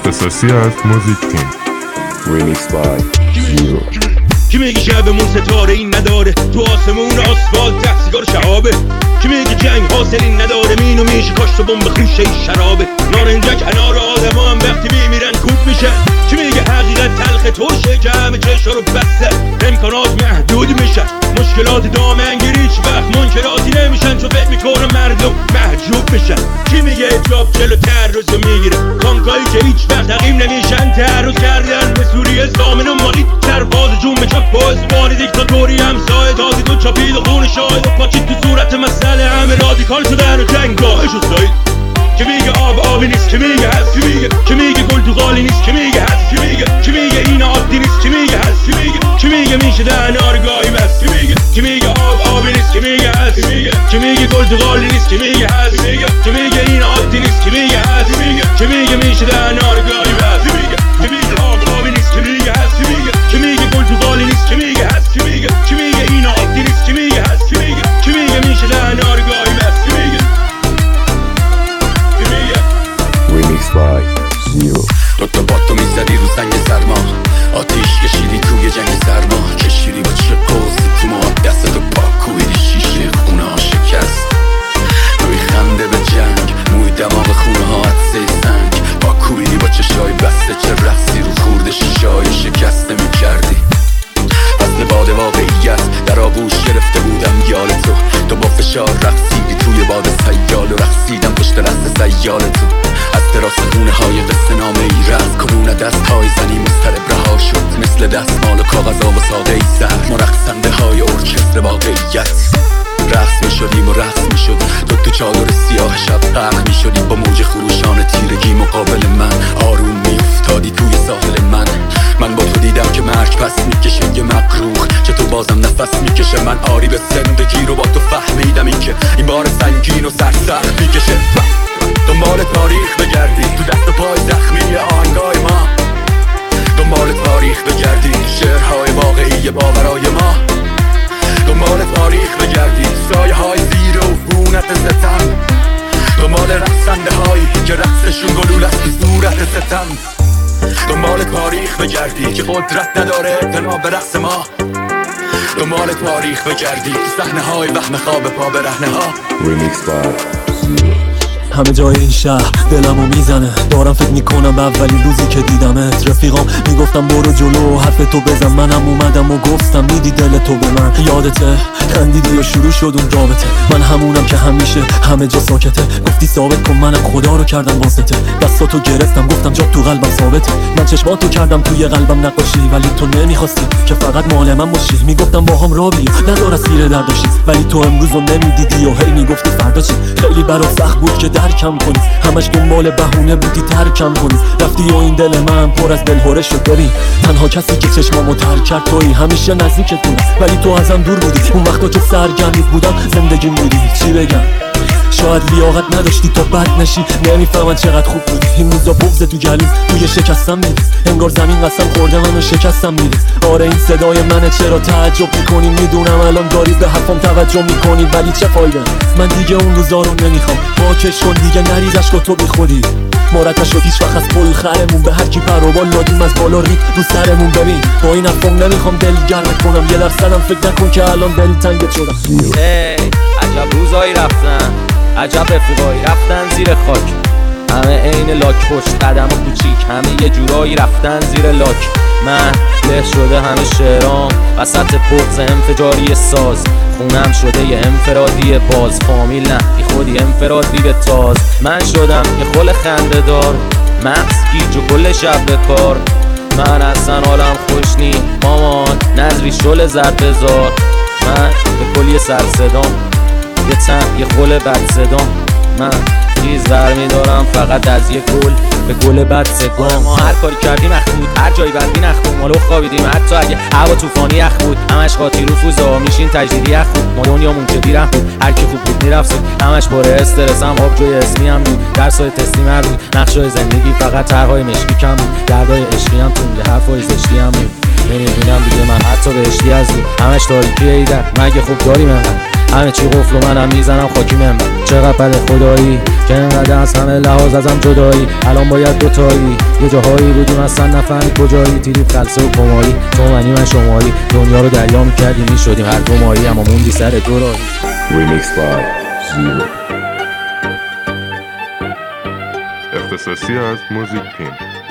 اختصاصی از موزیک تیم. Remix by Zero. کی میگه شبمون ستاره این نداره، تو آسمون آسفالت ده سیگار شهابه. کی میگه جنگ حاصلی نداره، مینو میشه کاشت و بمب خوشه شرابه. نارنجک کنار آدما هم وقتی میمیرن کوب میشن. کی میگه حقیقت تلخ ترشه که همه چشا رو بسته، امکانات محدود میشن، مشکلات دامنگیری هیچ وقت منکراتی نمیشن، چون فکر میکنه مردم محجوب میشن. کی میگه اجاب جلو تعرض رو میگیره، کانکایی که هیچ وقت حقیم نمیشن، تعرض کردن به سوریه زامن و مالی سرباز جون به چپ باز بانی دیکتاتوری همسایه، تازی تو چاپید و خون شاید و پاچید تو صورت مسئله، همه رادیکال شدن و جنگاهش و سایید. کی میگه آبی نیست، کی میگه هست، کی میگه گل تو قالی نیست، کی میگه هست، کی میگه این عادی نیست، کی میگه هست، کی میگه میشه دهن آرگاهی بس، کی میگه آبی نیست، کی میگه هست، کی میگه گل تو قالی نیست، کی میگه هست، کی میگه این عادی نیست، کی میگه هست، کی میگه میشه دهن آرگاهی بس، کی میگه آبی نیست، کی میگه هست، کی میگه گل تو قالی نیست، کی میگه هست، کی میگه این عادی نیست، کی میگه هست، کی میگه میشه دهن آرگاهی بس. Remix by Zero. دوتا باتو میزدی رو سنگ سرما، آتیش کشیدی توی جنگ سرما، کشیدی با چه قوزی تو ما، دستتو پاک کویدی شیشه خونه ها شکست، روی خنده به جنگ، موی دماغ خونه ها عدسه سنگ، با کویدی با چشای بسته، چه رقصی رو خورده شیشای شکسته میکردی. فصل باد واقعیت در آغوش گرفته بودم یال تو با فشار رقصیدی توی باد سیال و رقصیدم پشت رست سیال تو، از دراز خونه های قصه نامه ای رفت کنون دست های زنی مضطرب رها شد، مثل دستمال و کاغذ و ساده ای سر ما رقصنده های ارکستر واقعیت. رقص می شدیم و رقص می شد تو چادر سیاه شب غرق می شدی، با موج خروشان تیرگی مقابل من آروم می افتادی توی ساحل من با تو دیدم که مرگ پس میکشه یه مقروخ، چه تو بازم نفس میکشه، من آری به زندگی رو با تو فهمیدم این که این بار سنگین و سرسخت میکشه. دنبال تاریخ بگردی تو دست و پای زخمی آهنگای ما، دنبال تاریخ بگردی شعرهای واقعی باورای ما، دنبال تاریخ بگردی سایه های زیر و عفونت ستم، دنبال رقصنده هایی که رقصشون گلول است تو صورت ستم، دنبال تاریخ بگردی که قدرت نداره اعتنا به رقص ما، دنبال تاریخ بگردی تو صحنه های وهم خواب پا به رهنه ها. Remix by Zero. همه جای این شهر دلمو میزنه، دارم فکر میکنم به اولین روزی که دیدمت. رفیقام میگفتم برو جلو حرف تو بزن، منم اومدم و گفتم میدی دل تو به من، یادته خندیدی و شروع شد اون رابطه، من همونم که همیشه همه جا ساکته، گفتی ثابت کن منم خدا رو کردم واسطه، دستاتو گرفتم گفتم جا تو قلبم ثابته، من چشماتو کردم توی قلبم نقاشی، ولی تو نمیخواستی که فقط مال من باشی، میگفتم باهام را بیا ندار اسیر درداشی، ولی تو امروزو نمیدیدی و هی میگفتی فردا چی. خیلی برات سخت بود که درکم کنی، همش دنبال بهونه بودی ترکم کنی، رفتی و این دل من پر از دلهوره شد. ببین تنها کسی که چشمامو تر کرد تویی، همیشه نزدیکت بودم ولی تو ازم دور بودی، اون وقتا که سرگرمیت بودم زندگیم بودی. چی بگم شاید لیاقت نداشتی تا بد نشی، نمیفهمن چقدر خوب بودی. این روزا بغض تو گلوم توی شکستم میریز، انگار زمین قسم خورده منو شکستم میریز. آره این صدای منه، چرا تعجب میکنی؟ میدونم الان داری به حرفم توجه میکنی، ولی چه فایده؟ من دیگه اون روزا رو نمیخوام، پاکش کن دیگه نریز اشکا تو بی خودی. مرد نشد هیچ وقت از پل خرمون، به هر کی پر و بال دادیم از بالا رید رو سرمون. ببین با این حرفام نمیخوام دل گرمت کنم، یه درصدم فکر نکن که الان دل تنگت شدم. عجب روزایی رفتن، عجب رفیقایی رفتن زیر خاک، همه عین لاک پشت قدم و کوچیک، همه یه جورایی رفتن زیر لاک. من له شده همه شعرام وسط بغض انفجاری ساز، خونم شده یه انفرادی باز، فامیل نه بی خودی انفرادی به تاز. من شدم یه خل خنده دار، مغز گیج و کل شب به کار، من اصلا حالم خوش نی مامان، نظری شل زد بزار. من به کلی سر صدام، یه تن یه خل بد صدام، من چیز برمیدارم فقط از یه گل به گل بد سگام. ما هر کاری کردیم اخ بود، هر جایی بردی نخ بود، مالو خوابیدیم حتی اگه هوا طوفانی اخ بود، همش قاطی رفوزا میشین تجدیدی اخ بود. ما دنیامون که بیرم بود، هر کی خوب بود میرفت، همش پر استرس هم آب جوی اسمی هم بود، درسای تسلیم هم بود، نقشای زندگی فقط طرحای مشکی کم بود، دردای عشقی هم تو میگه حرفای زشتی هم بود. نمیبینم دیگه من حتی بهشتی از همش تاریکی ایدن، مگه خوب داریم انقدر همه چی قفل و منم میزنم خاکی منبر. چقدر بده خدایی که اینقدر از همه لحاظ ازم جدایی. الان باید دوتایی یه جاهایی بودیم اصلا نفهمید کجایی. تیریب خلصه و کمایی تو منی من شمایی. دنیا رو دریا میکردیم میشدیم هر دو مایی اما موندی سر دو راهی. Remix by Zero. اختصاصی از موزیک پین.